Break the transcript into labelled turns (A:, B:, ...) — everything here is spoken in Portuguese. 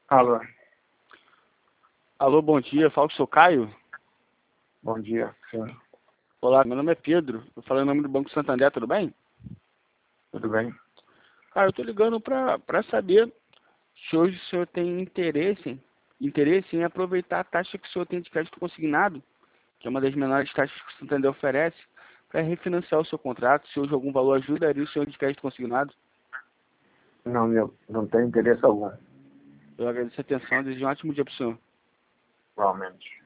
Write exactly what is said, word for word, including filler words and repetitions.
A: Alô.
B: Alô, bom dia. Fala com o seu Caio.
A: Bom dia, sim.
B: Olá, meu nome é Pedro. Eu falo em nome do Banco Santander, tudo bem?
A: Tudo bem?
B: Cara, eu tô ligando pra, pra saber se hoje o senhor tem interesse, interesse em aproveitar a taxa que o senhor tem de crédito consignado, que é uma das menores taxas que o Santander oferece, para refinanciar o seu contrato. Se hoje algum valor ajudaria o senhor de crédito consignado.
A: Não, meu, não tenho interesse algum.
B: Eu agradeço a atenção e desejo um ótimo dia para o senhor.
A: Igualmente.